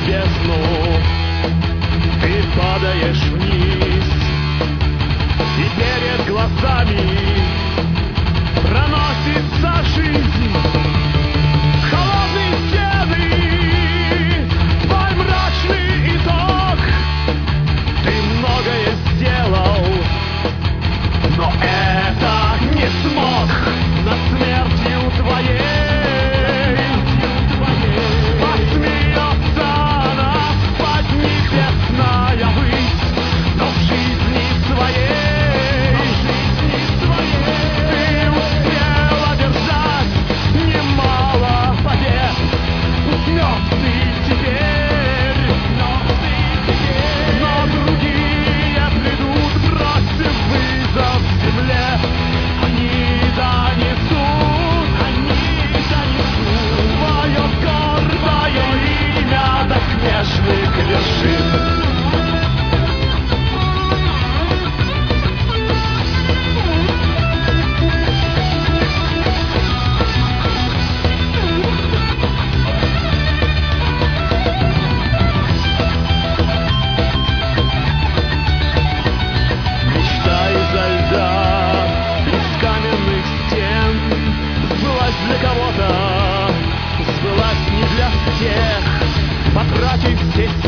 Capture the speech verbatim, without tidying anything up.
бездну, ты падаешь вниз, и перед глазами проносится жизнь. Холодные стены, твой мрачный итог. Ты многое сделал, но это не смог. Над смертью твоей посмеется над поднебесная высь. Но в жизни своей ты успел одержать немало побед. Мертвый теперь, но другие придут, бросив вызов земле. Они донесут, они донесут твое гордое имя до снежных вершин. Для кого-то сбылась не для всех, потратив все